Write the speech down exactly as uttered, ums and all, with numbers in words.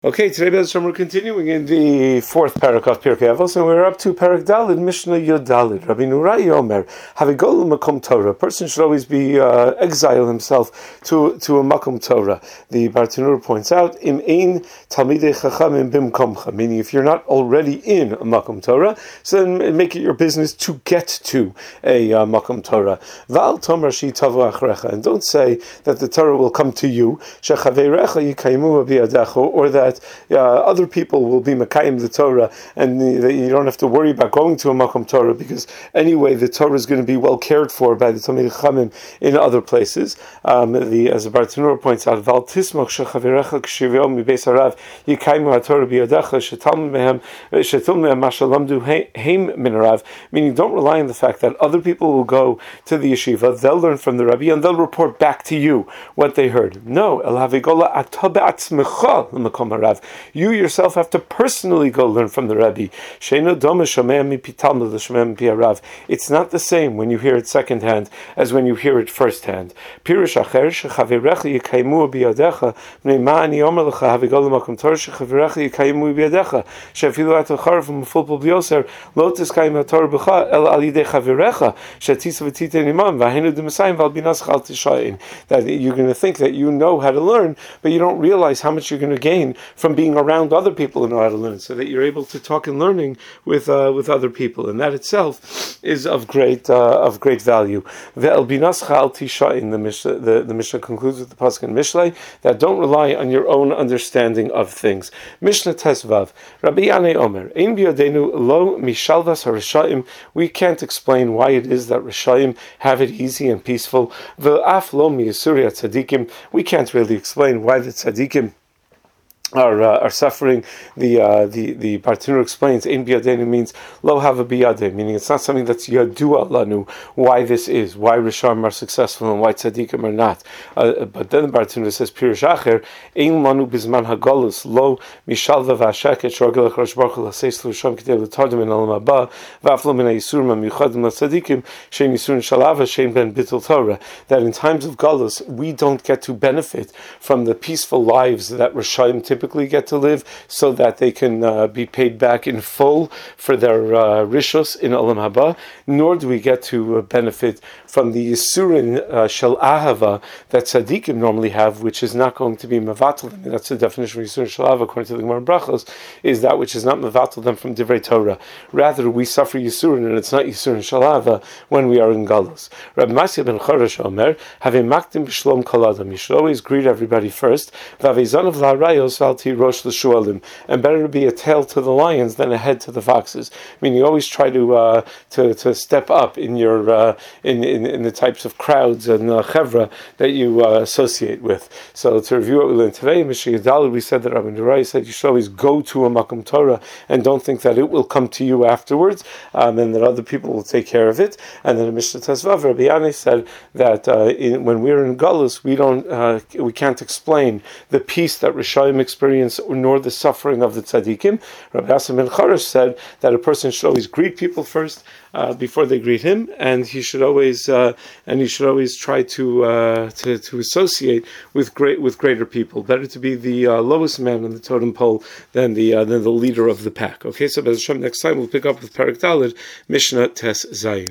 Okay, today Bez Hashem, we're continuing in the fourth parak of Pirkei Avos, and we're up to Parak Dalid, Mishnah Yud Dalid. Rabbi Nurai Omer, Havigol Makom Torah. A person should always be uh, exile himself to to a Makom Torah. The Bartanur points out, Im ein Talmidei Chachamim bimkomcha, meaning if you're not already in a Makom Torah, so then make it your business to get to a uh, Makom Torah. Val Tomer Shi Tavu Achrecha, and don't say that the Torah will come to you, Shechaverecha Yikaimu Biyadecho, or that Uh, other people will be Mekayim the Torah, and the, the, you don't have to worry about going to a Makom Torah, because anyway the Torah is going to be well cared for by the Talmidei Chachamim in other places. Um, the, as the Bartanur points out, Val Tismoch Shechaverecha K'shivyo Mibeis Harav Yikaimu HaTorah Biyadecha Shetalmu Mehem Shetalmu Mehem Mashalamdu Heim Min Harav, meaning don't rely on the fact that other people will go to the yeshiva, they'll learn from the Rabbi, and they'll report back to you what they heard. No, El Havigola Ata Be'atzmecha L'Makom Harav. You yourself have to personally go learn from the Rabbi. It's not the same when you hear it secondhand as when you hear it firsthand. Pirush acher shechaverecha yikaimu biyadecha mneimani omer lecha havigol l'makom torah shechaverecha yikaimu biyadecha shefilu at l'charv v'mufulpul b'yoser lo tiskayim haTorah b'cha el al yidei chaverecha shetisa v'titein imam v'ahenu d'masayim v'al binas chal tishayin. That you're going to think that you know how to learn, but you don't realize how much you're going to gain from being around other people who know how to learn, so that you're able to talk and learning with uh, with other people, and that itself is of great uh, of great value. Ve'el binascha al tishayin, the Mishnah the, the Mishnah concludes with the pasuk in Mishlei that don't rely on your own understanding of things. Mishnah Tesvav, Rabbi Yanei Omer, ein biyodenu lo mishalvas harishayim. We can't explain why it is that Rishayim have it easy and peaceful. Ve'af lo miyisuri tzadikim. We can't really explain why the tzadikim Are, uh, are suffering. The uh, the the Bartanur explains ein biyadenu means lo hava biyadeh, meaning it's not something that's yadua lanu why this is, why Risham are successful and why tzaddikim are not. Uh, but then the Bartanur says pirush acher ein lanu bizman hagolus lo mishalva v'asheket shorgel achrosh baruch l'seis l'Risham k'tei l'tardim in olam haba v'aflo min ha'yisurim ha'miyuchadim l'tzaddikim shein yisurim shalava shein ben bittul Torah. That in times of galus we don't get to benefit from the peaceful lives that Rishayim typically typically get to live, so that they can uh, be paid back in full for their uh, rishos in Olam Haba, nor do we get to uh, benefit from the Yisurin uh, Shel Ahava that Tzadikim normally have, which is not going to be Mevatel them. That's the definition of Yisurin Shel Ahava, according to the Gemara Brachos, is that which is not Mevatel them from Divrei Torah. Rather, we suffer Yisurin, and it's not Yisurin Shel Ahava when we are in Galus. Rabbi Masya ben Choresh Omer, Havei Makdim B'Shlom Kol Adam. You should always greet everybody first. V'avei Zonav La'arayos Rosh l'shualim, and better to be a tail to the lions than a head to the foxes. I mean, you always try to uh, to to step up in your uh, in, in in the types of crowds and uh, chevra that you uh, associate with. So to review what we learned today, Mishnah Yudalid, we said that Rabbi Nurai said you should always go to a Makom Torah and don't think that it will come to you afterwards, um, and that other people will take care of it. And then Mishnah Tesvav, Rabbi Yanei said that uh, in, when we're in Galus, we don't uh, we can't explain the peace that Rishayim experience, nor the suffering of the tzaddikim. Rabbi Yassim ben Choresh said that a person should always greet people first uh, before they greet him, and he should always uh, and he should always try to uh, to, to associate with great with greater people. Better to be the uh, lowest man on the totem pole than the uh, than the leader of the pack. Okay, so Bez Hashem, next time we'll pick up with Parak Dalid, Mishnah Tes Zayin.